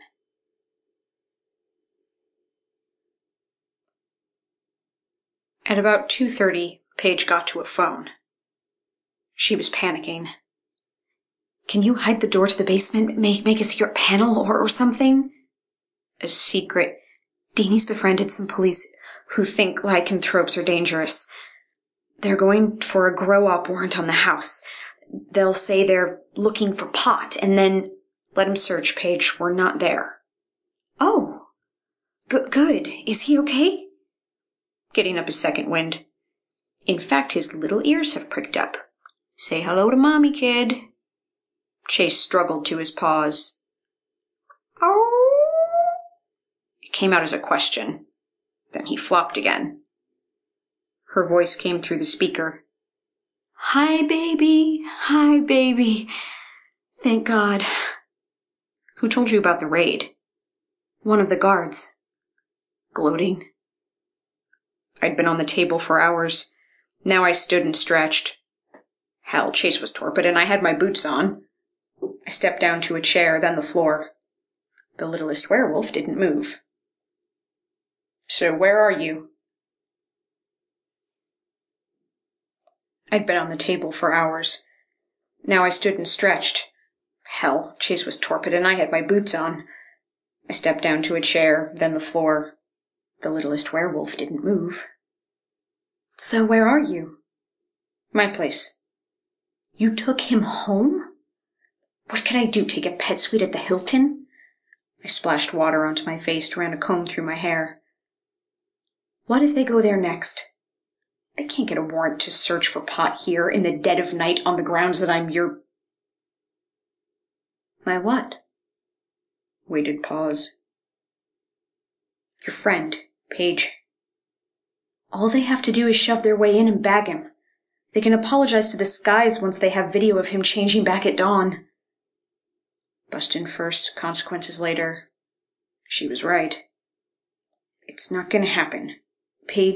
At about two thirty, Paige got to a phone. She was panicking. Can you hide the door to the basement, make, make a secret panel or, or something? A secret. Deanie's befriended some police who think lycanthropes are dangerous. They're going for a grow-op warrant on the house. They'll say they're looking for pot, and then... Let him search, Paige. We're not there. Oh. G- good. Is he okay? Getting up his second wind. In fact, his little ears have pricked up. Say hello to Mommy, kid. Chase struggled to his paws. Oh! It came out as a question. Then he flopped again. Her voice came through the speaker. Hi, baby. Hi, baby. Thank God. Who told you about the raid? One of the guards. Gloating. I'd been on the table for hours. Now I stood and stretched. Hell, Chase was torpid, and I had my boots on. I stepped down to a chair, then the floor. The littlest werewolf didn't move. So where are you? I'd been on the table for hours. Now I stood and stretched. Hell, Chase was torpid, and I had my boots on. I stepped down to a chair, then the floor. The littlest werewolf didn't move. So where are you? My place. You took him home? What can I do, take a pet suite at the Hilton? I splashed water onto my face, ran a comb through my hair. What if they go there next? They can't get a warrant to search for pot here in the dead of night on the grounds that I'm your... My what? Waited pause. Your friend, Paige. All they have to do is shove their way in and bag him. They can apologize to the skies once they have video of him changing back at dawn. Bust in first, consequences later. She was right. It's not going to happen. Paige,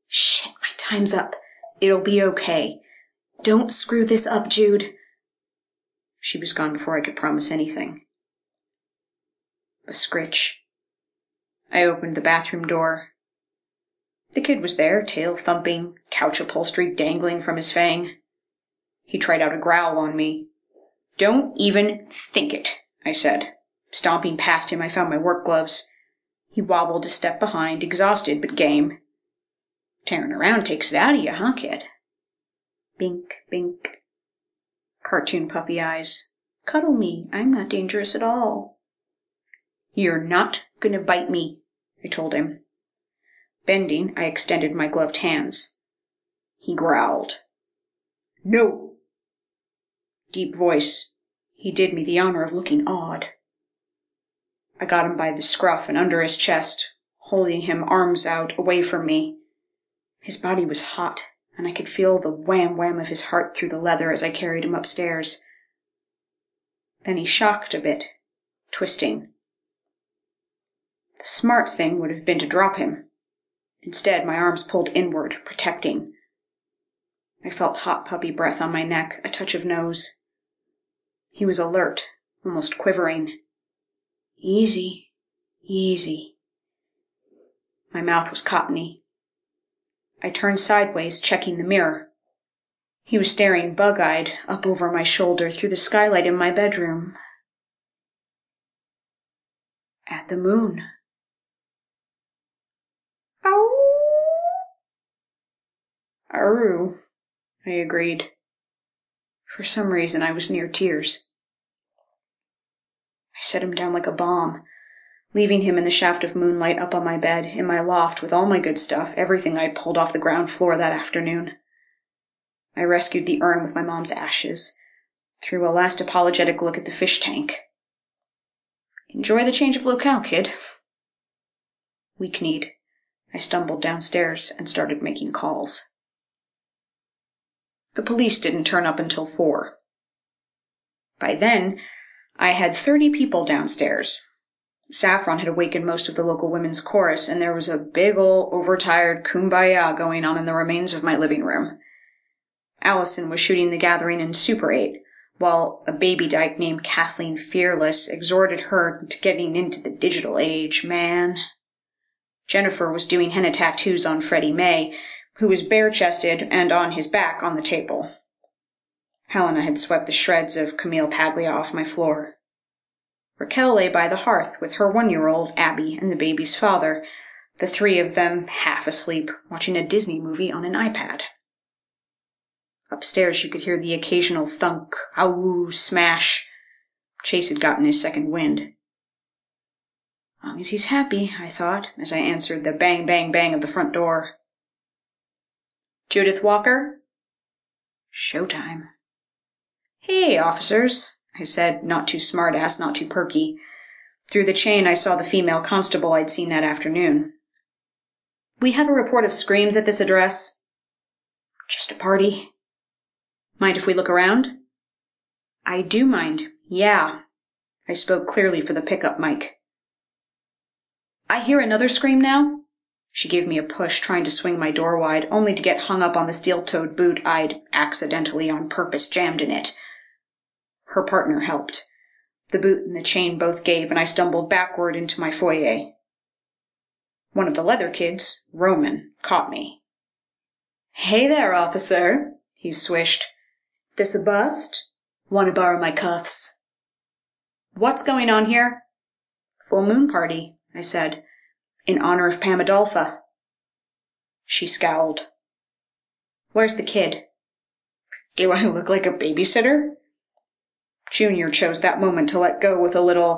Shit, my time's up. It'll be okay. Don't screw this up, Jude. She was gone before I could promise anything. A scritch. I opened the bathroom door. The kid was there, tail thumping, couch upholstery dangling from his fang. He tried out a growl on me. Don't even think it, I said. Stomping past him, I found my work gloves. He wobbled a step behind, exhausted but game. Tearing around takes it out of you, huh, kid? Bink, bink. Cartoon puppy eyes. Cuddle me. I'm not dangerous at all. You're not gonna bite me, I told him. Bending, I extended my gloved hands. He growled. No! Deep voice. He did me the honor of looking odd. I got him by the scruff and under his chest, holding him arms out away from me. His body was hot, and I could feel the wham-wham of his heart through the leather as I carried him upstairs. Then he shocked a bit, twisting. The smart thing would have been to drop him. Instead, my arms pulled inward, protecting. I felt hot puppy breath on my neck, a touch of nose. He was alert, almost quivering. Easy, easy. My mouth was cottony. I turned sideways, checking the mirror. He was staring bug-eyed up over my shoulder through the skylight in my bedroom. At the moon. Ow! Aru, I agreed. For some reason, I was near tears. I set him down like a bomb, leaving him in the shaft of moonlight up on my bed, in my loft, with all my good stuff, everything I'd pulled off the ground floor that afternoon. I rescued the urn with my mom's ashes, threw a last apologetic look at the fish tank. Enjoy the change of locale, kid. Weak-kneed, I stumbled downstairs and started making calls. The police didn't turn up until four. By then, I had thirty people downstairs. Saffron had awakened most of the local women's chorus, and there was a big ol' overtired kumbaya going on in the remains of my living room. Allison was shooting the gathering in Super eight, while a baby dyke named Kathleen Fearless exhorted her to getting into the digital age, man. Jennifer was doing henna tattoos on Freddie May, who was bare-chested and on his back on the table. Helena had swept the shreds of Camille Paglia off my floor. Raquel lay by the hearth with her one-year-old, Abby, and the baby's father, the three of them half asleep, watching a Disney movie on an iPad. Upstairs you could hear the occasional thunk, ow, smash. Chase had gotten his second wind. As long as he's happy, I thought, as I answered the bang, bang, bang of the front door. Judith Walker? Showtime. Hey, officers, I said, not too smart-ass, not too perky. Through the chain I saw the female constable I'd seen that afternoon. We have a report of screams at this address. Just a party. Mind if we look around? I do mind, yeah. I spoke clearly for the pickup mic. I hear another scream now? She gave me a push, trying to swing my door wide, only to get hung up on the steel-toed boot I'd, accidentally on purpose, jammed in it. Her partner helped. The boot and the chain both gave, and I stumbled backward into my foyer. One of the leather kids, Roman, caught me. Hey there, officer, he swished. This a bust? Want to borrow my cuffs? What's going on here? Full moon party, I said, in honor of Pam Adolpha. She scowled. Where's the kid? Do I look like a babysitter? Junior chose that moment to let go with a little,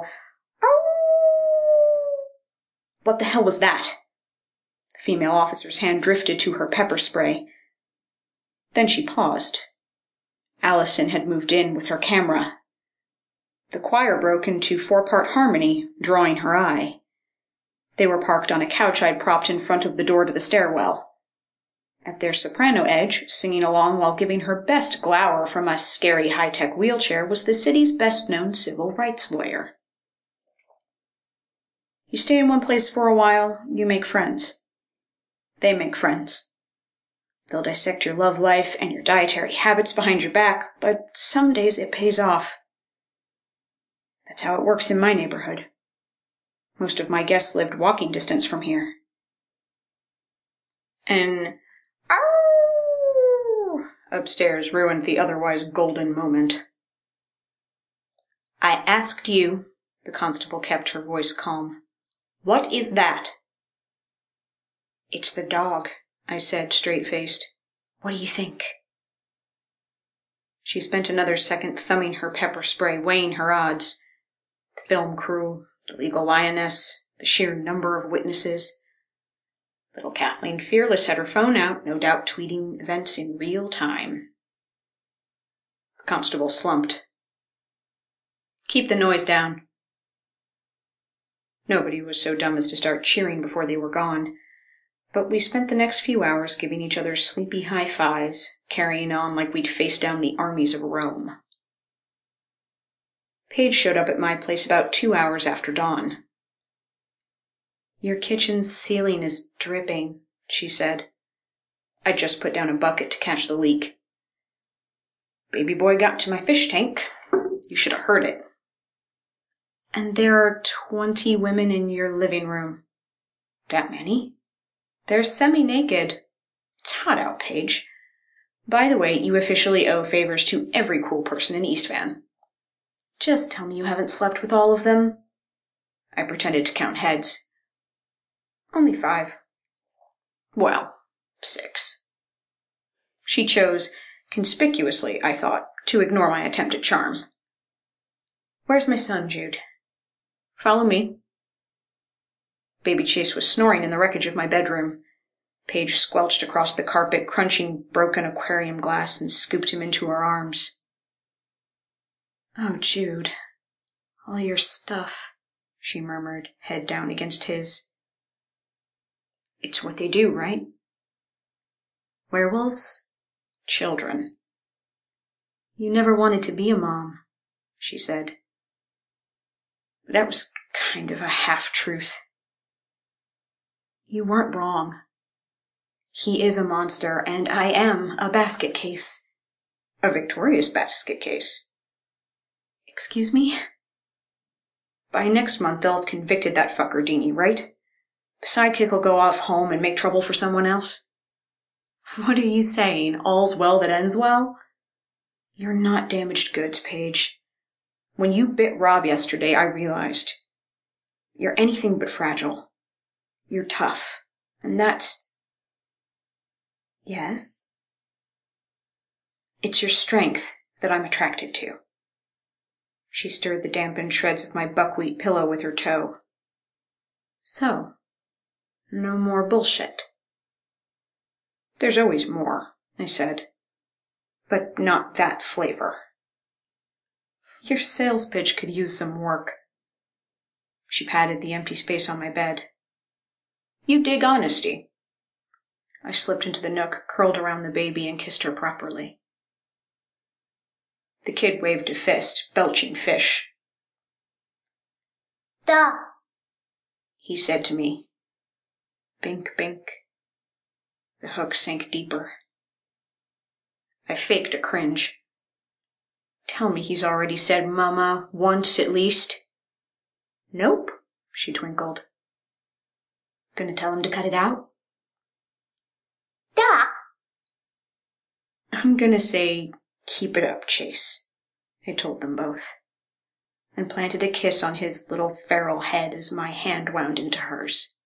ow! What the hell was that? The female officer's hand drifted to her pepper spray. Then she paused. Allison had moved in with her camera. The choir broke into four-part harmony, drawing her eye. They were parked on a couch I'd propped in front of the door to the stairwell. At their soprano edge, singing along while giving her best glower from a scary high-tech wheelchair, was the city's best-known civil rights lawyer. You stay in one place for a while, you make friends. They make friends. They'll dissect your love life and your dietary habits behind your back, but some days it pays off. That's how it works in my neighborhood. Most of my guests lived walking distance from here. An "Ow!" upstairs ruined the otherwise golden moment. I asked you, the constable kept her voice calm. What is that? It's the dog, I said, straight-faced. What do you think? She spent another second thumbing her pepper spray, weighing her odds. The film crew, the legal lioness, the sheer number of witnesses. Little Kathleen Fearless had her phone out, no doubt tweeting events in real time. The constable slumped. Keep the noise down. Nobody was so dumb as to start cheering before they were gone, but we spent the next few hours giving each other sleepy high fives, carrying on like we'd faced down the armies of Rome. Paige showed up at my place about two hours after dawn. Your kitchen's ceiling is dripping, she said. I'd just put down a bucket to catch the leak. Baby boy got to my fish tank. You should have heard it. And there are twenty women in your living room. That many? They're semi-naked. It's hot out, Paige. By the way, you officially owe favors to every cool person in East Van. Just tell me you haven't slept with all of them. I pretended to count heads. Only five. Well, six. She chose, conspicuously, I thought, to ignore my attempt at charm. Where's my son, Jude? Follow me. Baby Chase was snoring in the wreckage of my bedroom. Paige squelched across the carpet, crunching broken aquarium glass, and scooped him into her arms. Oh, Jude, all your stuff, she murmured, head down against his. It's what they do, right? Werewolves? Children. You never wanted to be a mom, she said. That was kind of a half-truth. You weren't wrong. He is a monster, and I am a basket case. A victorious basket case. Excuse me? By next month they'll have convicted that fucker Deanie, right? The sidekick will go off home and make trouble for someone else. What are you saying? All's well that ends well? You're not damaged goods, Paige. When you bit Rob yesterday, I realized. You're anything but fragile. You're tough. And that's... Yes? It's your strength that I'm attracted to. She stirred the dampened shreds of my buckwheat pillow with her toe. So, no more bullshit. There's always more, I said. But not that flavor. Your sales pitch could use some work. She patted the empty space on my bed. You dig honesty. I slipped into the nook, curled around the baby, and kissed her properly. The kid waved a fist, belching fish. Da! He said to me. Bink, bink. The hook sank deeper. I faked a cringe. Tell me he's already said mama once at least. Nope, she twinkled. Gonna tell him to cut it out? Da! I'm gonna say, keep it up, Chase, I told them both, and planted a kiss on his little feral head as my hand wound into hers.